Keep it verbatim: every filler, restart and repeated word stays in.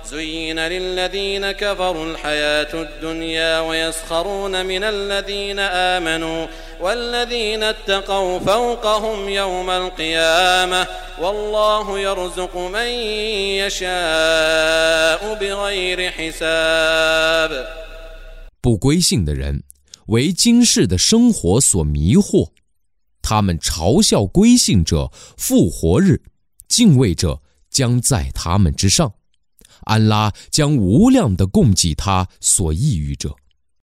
زين للذين كفروا الحياة الدنيا ويسخرون من الذين آمنوا والذين اتقوا فوقهم يوم القيامة والله يرزق من يشاء بغير حساب。 不归信的人为今世的生活所迷惑，他们嘲笑归信者，复活日敬畏者将在他们之上，安拉将无量的供给他所抑郁者。